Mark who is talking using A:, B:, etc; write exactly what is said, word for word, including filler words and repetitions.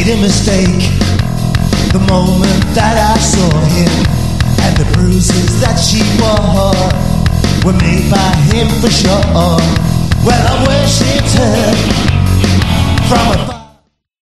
A: a mistake the moment that I saw him, and the bruises that she wore were made by him for sure. Well, I worshipped her from afar.